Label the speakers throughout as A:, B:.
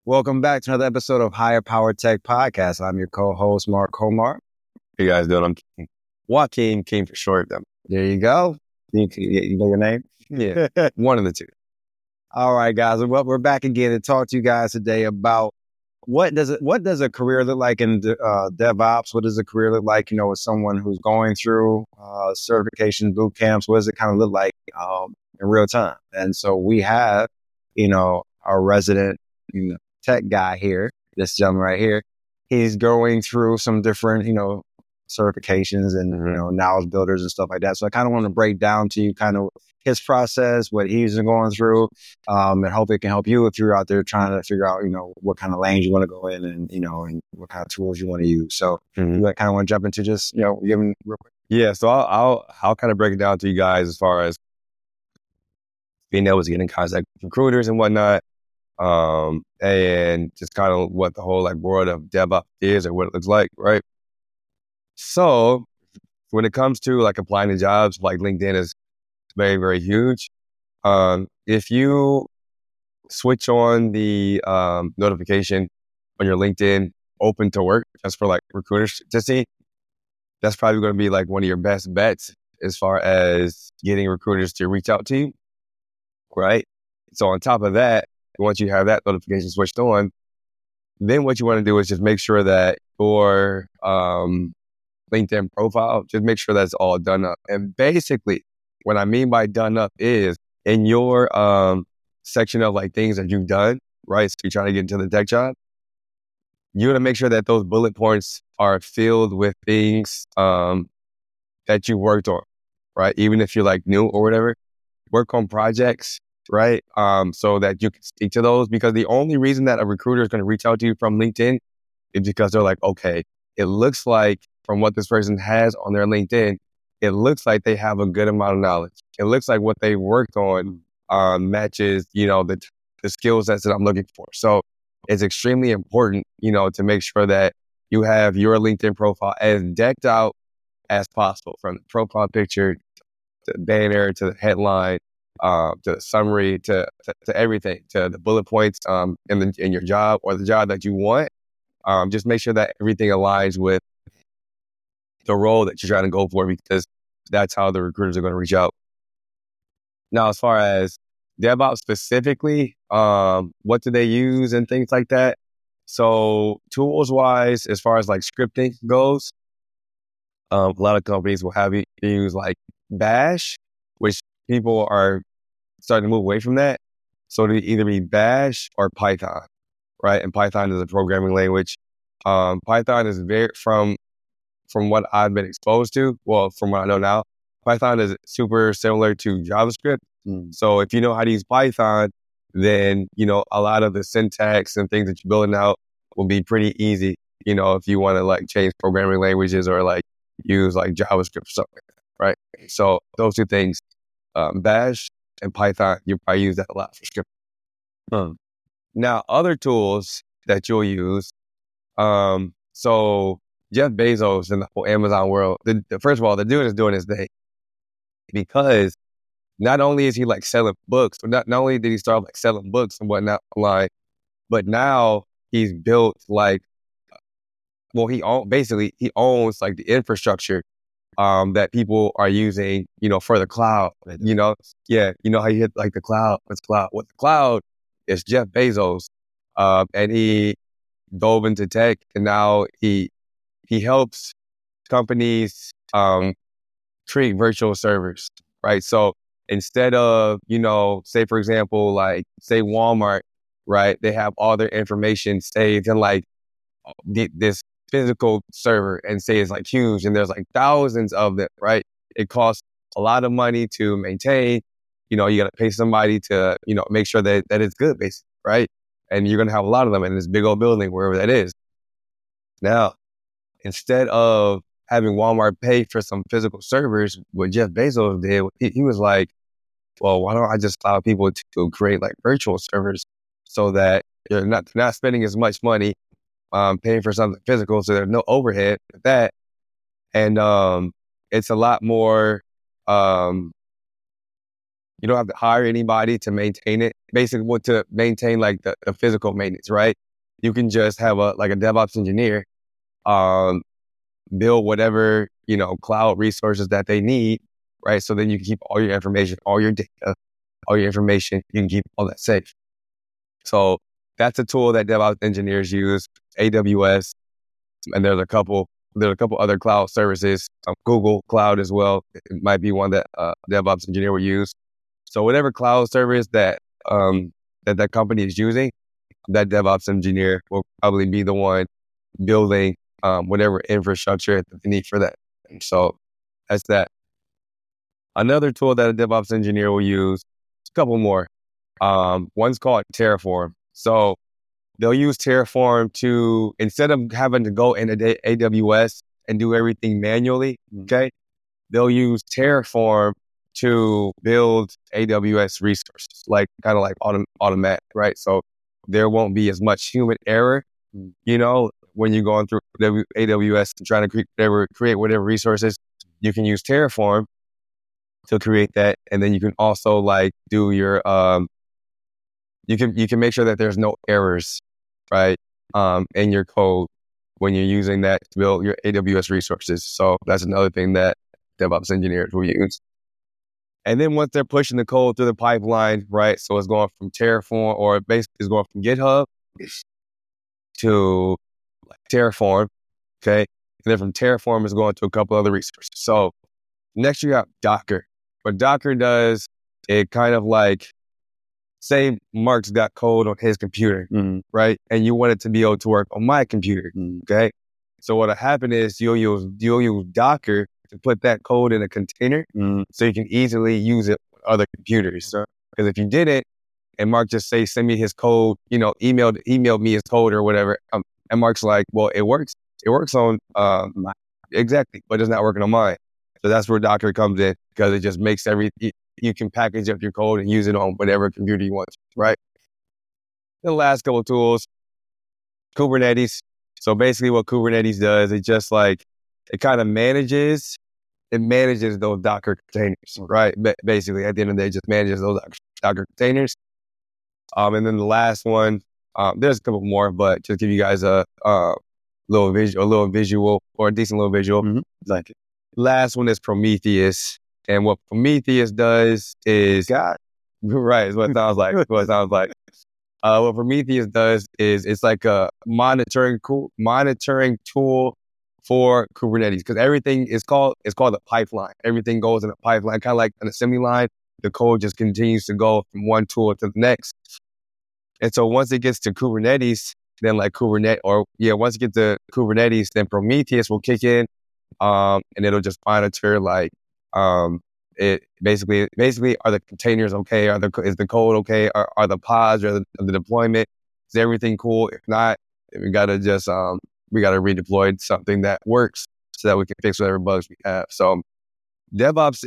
A: Welcome back to another episode of Higher Power Tech Podcast. I'm your co-host, Mark Komar.
B: Hey guys, doing? I'm Joaquin, King for short.
A: There you go. You know your name?
B: Yeah, one of the two.
A: All right, guys. Well, we're back again to talk to you guys today about what does a career look like in DevOps? What does a career look like, with someone who's going through certification boot camps? What does it kind of look like in real time? And so we have, our resident tech guy here, this gentleman right here. He's going through some different, certifications and, knowledge builders and stuff like that. So I kind of want to break down to you kind of his process, what he's going through, and hope it can help you if you're out there trying to figure out, what kind of lanes you want to go in and, and what kind of tools you want to use. So you kind of want to jump into just, giving real quick.
B: Yeah, so I'll kind of break it down to you guys as far as being able to get in contact with recruiters and whatnot. And just kind of what the whole world of DevOps is or what it looks like, right? So when it comes to applying to jobs, LinkedIn is very, very huge. If you switch on the notification on your LinkedIn open to work just for recruiters to see, that's probably going to be one of your best bets as far as getting recruiters to reach out to you, right? So on top of that, once you have that notification switched on, then what you want to do is just make sure that your LinkedIn profile, just make sure that's all done up. And basically, what I mean by done up is in your section of things that you've done, right? So you're trying to get into the tech job, you want to make sure that those bullet points are filled with things that you worked on, right? Even if you're new or whatever, work on projects, right? So that you can speak to those, because the only reason that a recruiter is going to reach out to you from LinkedIn is because they're okay, it looks like from what this person has on their LinkedIn, it looks like they have a good amount of knowledge. It looks like what they worked on matches, the skill sets that I'm looking for. So it's extremely important, to make sure that you have your LinkedIn profile as decked out as possible, from the profile picture to the banner to the headline, to the summary, to everything, to the bullet points in your job or the job that you want. Just make sure that everything aligns with the role that you're trying to go for, because that's how the recruiters are going to reach out. Now, as far as DevOps specifically, what do they use and things like that? So tools wise, as far as scripting goes, a lot of companies will have you use Bash, which people are starting to move away from that. So it'll either be Bash or Python, right? And Python is a programming language. Python is from what I've been exposed to, well, from what I know now, Python is super similar to JavaScript. So if you know how to use Python, then, a lot of the syntax and things that you're building out will be pretty easy, if you want to change programming languages or use JavaScript or something like that, right? So those two things, Bash and Python, you probably use that a lot for scripting. Now, other tools that you'll use, so Jeff Bezos in the whole Amazon world, first of all, the dude is doing his thing, because not only is he selling books, but not only did he start selling books and whatnot online, but now he's built he owns the infrastructure that people are using, for the cloud. Yeah, how you hit the cloud. What's cloud? What the cloud is Jeff Bezos, and he dove into tech, and now he helps companies create virtual servers, right? So instead of, say for example, say Walmart, right? They have all their information saved in this physical server, and say it's huge, and there's thousands of them, right? It costs a lot of money to maintain. You got to pay somebody to, make sure that it's good, basically, right? And you're going to have a lot of them in this big old building, wherever that is. Now, instead of having Walmart pay for some physical servers, what Jeff Bezos did, he was well, why don't I just allow people to create virtual servers, so that you're not spending as much money paying for something physical, so there's no overhead with that. And it's a lot more, you don't have to hire anybody to maintain it. basically what to maintain like the physical maintenance, right? You can just have a DevOps engineer, build whatever, cloud resources that they need, right? So then you can keep all your information, all your data, all your information, you can keep all that safe. So that's a tool that DevOps engineers use, AWS, and there's a couple other cloud services, Google Cloud as well. It might be one that DevOps engineer will use. So whatever cloud service that that company is using, that DevOps engineer will probably be the one building whatever infrastructure that they need for that. And so that's that. Another tool that a DevOps engineer will use, a couple more. One's called Terraform. So they'll use Terraform to, instead of having to go into AWS and do everything manually, okay, they'll use Terraform to build AWS resources, like kind of like automatic, right? So there won't be as much human error, when you're going through AWS and trying to create whatever resources. You can use Terraform to create that, and then you can also like do your you can make sure that there's no errors, right, in your code when you're using that to build your AWS resources. So that's another thing that DevOps engineers will use. And then once they're pushing the code through the pipeline, right, so it's going from Terraform, or basically it's going from GitHub to Terraform, okay, and then from Terraform it's going to a couple other resources. So next you got Docker. What Docker does, it kind of like, say Mark's got code on his computer, right? And you want it to be able to work on my computer, okay? So what'll happen is you'll use Docker to put that code in a container, so you can easily use it with other computers. Because if you didn't, and Mark just send me his code, email me his code or whatever, and Mark's like, well, it works on mine. Exactly, but it's not working on mine. So that's where Docker comes in, because it just makes you can package up your code and use it on whatever computer you want, right? The last couple of tools, Kubernetes. So basically what Kubernetes does, it just like, it kind of manages those Docker containers, right? Basically, at the end of the day, it just manages those Docker containers. And then the last one, there's a couple more, but just give you guys a little visual, or a decent little visual. Like, last one is Prometheus. And what Prometheus does is, right, is what it sounds like. What Prometheus does is, it's like a monitoring tool for Kubernetes, because everything is called a pipeline. Everything goes in a pipeline, kind of like an assembly line. The code just continues to go from one tool to the next. And so once it gets to Kubernetes, then once it gets to Kubernetes, then Prometheus will kick in, and it'll just monitor it basically are the containers okay? Is the code okay? Are the pods or the deployment, is everything cool? If not, we gotta just we gotta redeploy something that works so that we can fix whatever bugs we have. So DevOps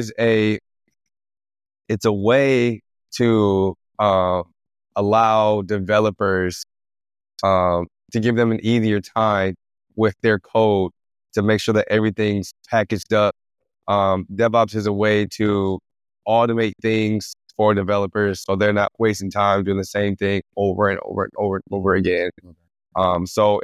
B: it's a way to allow developers to give them an easier time with their code, to make sure that everything's packaged up. DevOps is a way to automate things for developers, so they're not wasting time doing the same thing over and over and over and over again. So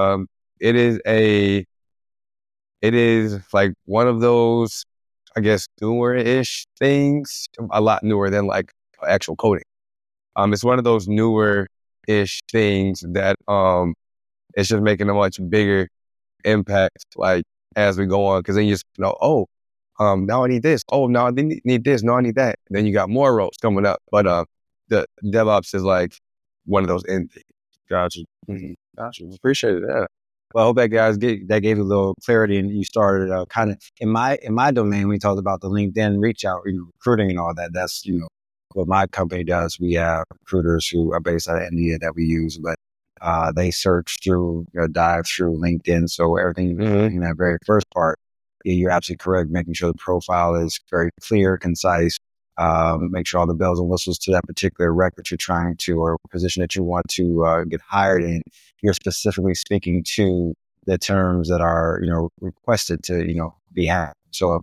B: it is like one of those, I guess, newer-ish things, a lot newer than like actual coding. It's one of those newer-ish things that it's just making a much bigger impact, like, as we go on, because then you just know, now I need this. Oh, now I need this. Now I need that. And then you got more roles coming up. But the DevOps is like one of those end things.
A: Gotcha. Gotcha. Appreciate it. Yeah. Well, I hope that gave you a little clarity, and you started kind of in my domain. We talked about the LinkedIn reach out, recruiting and all that. That's what my company does. We have recruiters who are based out of India that we use, but they search through, dive through LinkedIn. So everything in that very first part, you're absolutely correct. Making sure the profile is very clear, concise. Make sure all the bells and whistles to that particular rec that you're trying to, or position that you want to get hired in. You're specifically speaking to the terms that are, requested to, be had. So if it's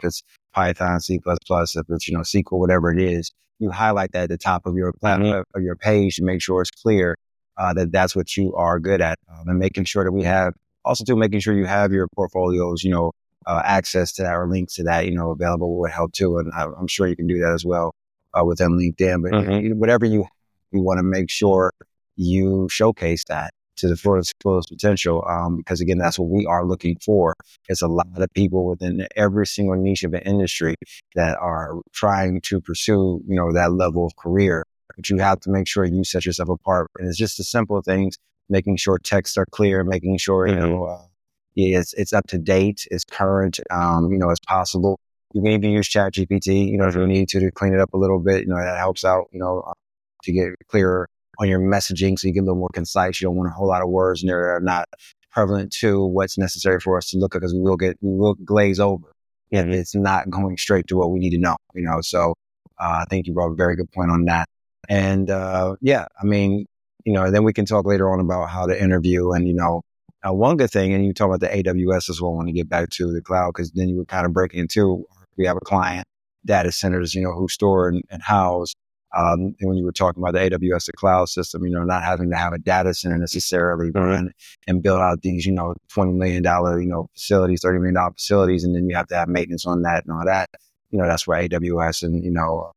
A: Python, C++, if it's, SQL, whatever it is, you highlight that at the top of your platform, of your page to make sure it's clear that that's what you are good at. And making sure that we have, also too, making sure you have your portfolios, access to that or links to that, available would help too. And I'm sure you can do that as well within LinkedIn. But whatever you want to make sure you showcase that to the fullest potential, because again, that's what we are looking for. It's a lot of people within every single niche of an industry that are trying to pursue, that level of career. But you have to make sure you set yourself apart. And it's just the simple things, making sure texts are clear, making sure, it's up to date, it's current, as possible. You can even use ChatGPT, if you need to clean it up a little bit, that helps out, to get clearer on your messaging, so you get a little more concise. You don't want a whole lot of words in there that are not prevalent to what's necessary for us to look at, because we will glaze over if it's not going straight to what we need to know. So I think you brought a very good point on that. And then we can talk later on about how to interview. And one good thing, and you talk about the AWS as well. I want to get back to the cloud, because then you were kind of breaking into, we have a client data centers, who store and house. And when you were talking about the AWS, the cloud system, not having to have a data center necessarily run and build out these, $20 million, facilities, $30 million facilities. And then you have to have maintenance on that and all that. That's where AWS and,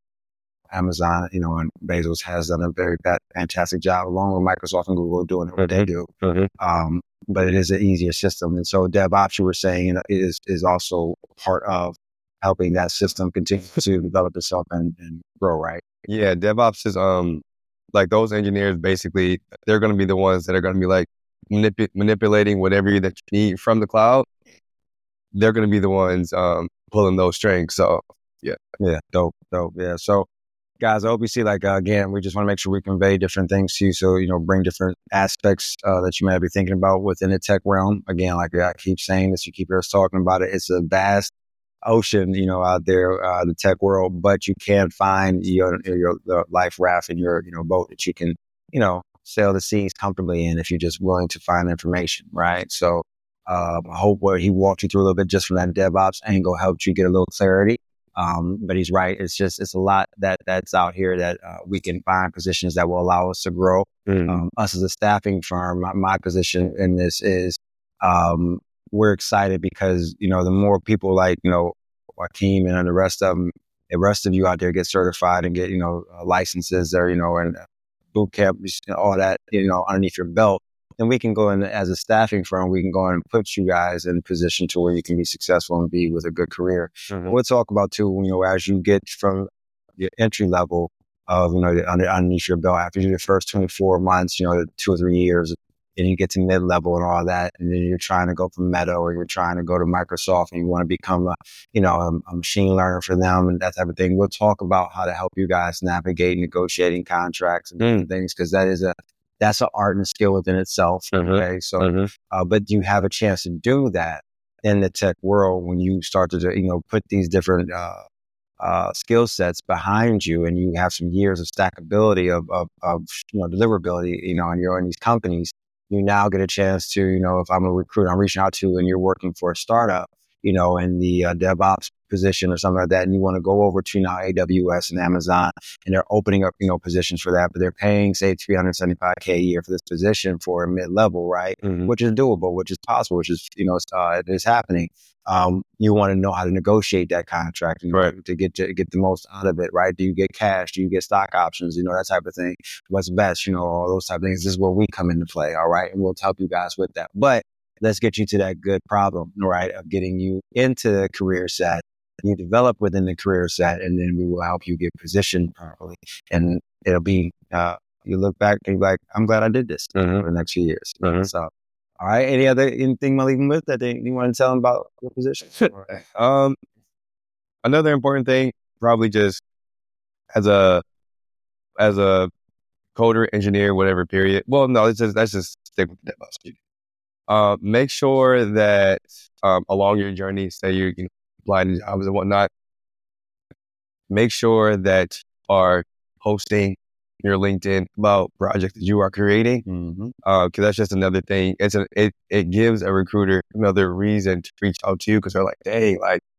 A: Amazon, and Bezos has done a very fantastic job, along with Microsoft and Google, doing what they do. But it is an easier system. And so DevOps, you were saying, is also part of helping that system continue to develop itself and grow, right?
B: Yeah, DevOps is like those engineers, basically, they're going to be the ones that are going to be like manipulating whatever that you need from the cloud. They're going to be the ones pulling those strings. So
A: yeah, dope. Yeah. So guys, I hope you see, again, we just want to make sure we convey different things to you. So, bring different aspects that you might be thinking about within the tech realm. Again, like I keep saying this, you keep us talking about it. It's a vast ocean, out there, the tech world, but you can find your life raft and your, boat that you can, sail the seas comfortably in if you're just willing to find information, right? So, I hope what he walked you through a little bit just from that DevOps angle helped you get a little clarity. But he's right. It's a lot that's out here that we can find positions that will allow us to grow. Us as a staffing firm, my position in this is, we're excited because, the more people like, Joaquin and the rest of you out there get certified and get, licenses or, and boot camp, all that, underneath your belt, then we can go in as a staffing firm, we can go in and put you guys in a position to where you can be successful and be with a good career. We'll talk about too, as you get from your entry level of, underneath your belt, after you do the first 24 months, 2 or 3 years, and you get to mid-level and all that, and then you're trying to go from Meta or you're trying to go to Microsoft and you want to become a machine learner for them and that type of thing. We'll talk about how to help you guys navigate negotiating contracts and different things, because that's an art and skill within itself. Okay. So, but you have a chance to do that in the tech world when you start to, put these different, skill sets behind you, and you have some years of stackability of deliverability, and you're in these companies. You now get a chance to, if I'm a recruiter, I'm reaching out to, and you're working for a startup, in the DevOps position or something like that, and you want to go over to now AWS and Amazon, and they're opening up, positions for that, but they're paying, say, $375K a year for this position for a mid-level, right? Which is doable, which is possible, which is, it is happening. You want to know how to negotiate that contract to get the most out of it, right? Do you get cash? Do you get stock options? That type of thing. What's best? All those type of things. This is where we come into play. All right. And we'll help you guys with that. But let's get you to that good problem, right? Of getting you into the career set. You develop within the career set, and then we will help you get positioned properly. And it'll be, you look back and you're like, I'm glad I did this for the next few years. So, all right. Anything I'm leaving with that you want to tell them about your position?
B: Another important thing, probably just as a coder, engineer, whatever, period. Well, no, let's just stick with DevOps. Make sure that along your journey, say you're applying to jobs and whatnot, make sure that you are posting your LinkedIn about projects that you are creating, because that's just another thing. It gives a recruiter another reason to reach out to you, because they're like, hey, like,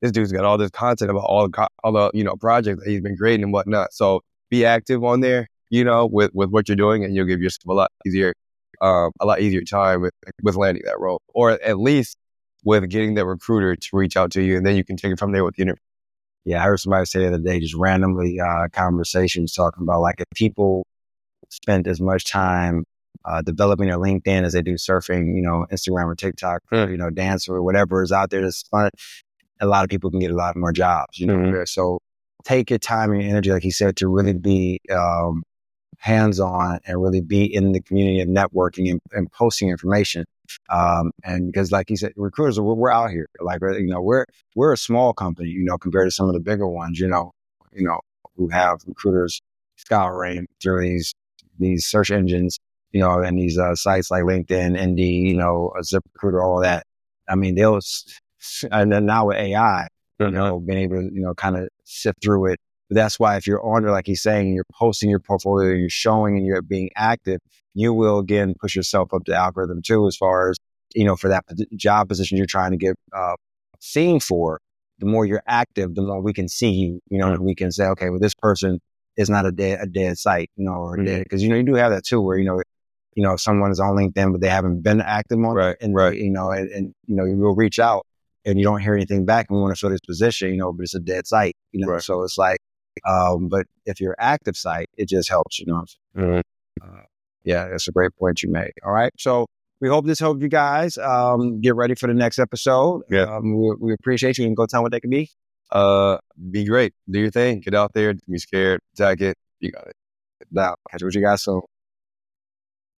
B: this dude's got all this content about all the you know, projects that he's been creating and whatnot. So be active on there, you know, with what you're doing, and you'll give yourself a lot easier time with landing that role, or at least with getting the recruiter to reach out to you, and then you can take it from there with the interview.
A: Yeah, I heard somebody say the other day, just randomly, conversations talking about like if people spent as much time developing their LinkedIn as they do surfing, you know, Instagram or TikTok, or, you know, dance or whatever is out there that's fun, a lot of people can get a lot more jobs, you know. So take your time and your energy, like he said, to really be hands-on and really be in the community of networking and posting information. And because like he said, recruiters, we're out here, like, you know, we're a small company, you know, compared to some of the bigger ones, you know, who have recruiters scouring through these search engines, you know, and these sites like LinkedIn, Indeed, you know, ZipRecruiter, all that. I mean, and then now with AI, you know, being able to, you know, kind of sift through it. But that's why if you're on there, like he's saying, you're posting your portfolio, you're showing and you're being active, you will again push yourself up the algorithm too, as far as, you know, for that job position you're trying to get seen for. The more you're active, the more we can see you, you know, we can say, okay, well, this person is not a dead site, you know, or dead. Because, you know, you do have that too, where, you know, if someone is on LinkedIn, but they haven't been active on it, and, you know, and, you know, you will reach out and you don't hear anything back and we want to fill this position, you know, but it's a dead site, you know, so it's like, but if you're active site, it just helps, you know. Yeah, that's a great point you made. All right. So we hope this helped you guys get ready for the next episode.
B: Yeah.
A: We appreciate you. And go tell them what they can be.
B: Be great. Do your thing. Get out there. Don't be scared. Attack it. You got it.
A: Now, catch you guys soon.